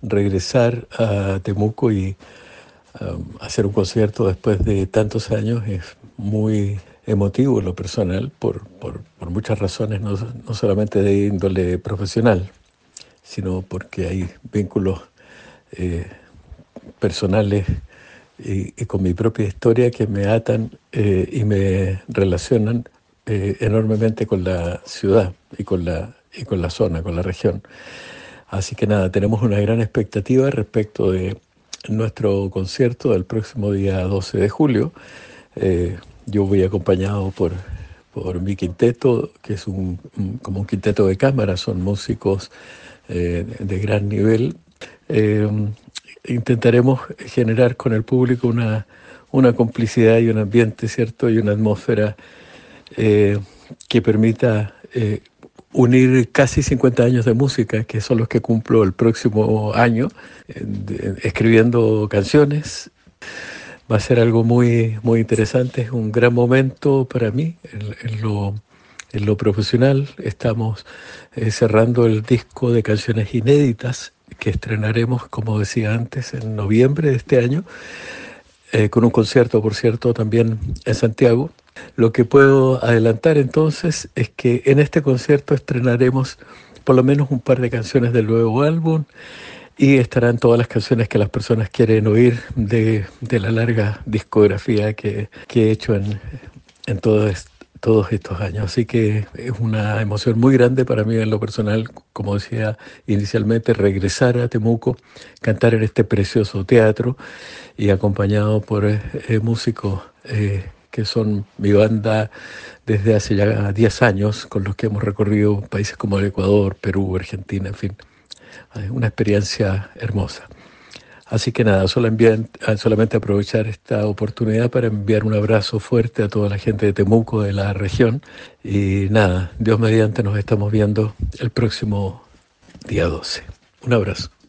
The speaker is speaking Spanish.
regresar a Temuco y hacer un concierto después de tantos años es muy emotivo en lo personal por muchas razones, no solamente de índole profesional, sino porque hay vínculos eh, personales y con mi propia historia que me atan y me relacionan enormemente con la ciudad y con la zona, con la región. Así que nada, tenemos una gran expectativa respecto de nuestro concierto del próximo día 12 de julio. Eh, yo voy acompañado por mi quinteto, que es como un quinteto de cámara, son músicos de gran nivel. Eh, Intentaremos generar con el público una complicidad y un ambiente, ¿cierto? Y una atmósfera eh, que permita unir casi 50 años de música, que son los que cumplo el próximo año, escribiendo canciones. Va a ser algo muy interesante, es un gran momento para mí en lo profesional. Estamos cerrando el disco de canciones inéditas que estrenaremos, como decía antes, en noviembre de este año, con un concierto, por cierto, también en Santiago. Lo que puedo adelantar entonces es que en este concierto estrenaremos por lo menos un par de canciones del nuevo álbum y estarán todas las canciones que las personas quieren oír de la larga discografía que he hecho en todos estos años. Así que es una emoción muy grande para mí en lo personal, como decía inicialmente, regresar a Temuco, cantar en este precioso teatro y acompañado por músicos que son mi banda desde hace ya 10 años, con los que hemos recorrido países como el Ecuador, Perú, Argentina, en fin, una experiencia hermosa. Así que nada, solamente aprovechar esta oportunidad para enviar un abrazo fuerte a toda la gente de Temuco, de la región. Y nada, Dios mediante nos estamos viendo el próximo día 12. Un abrazo.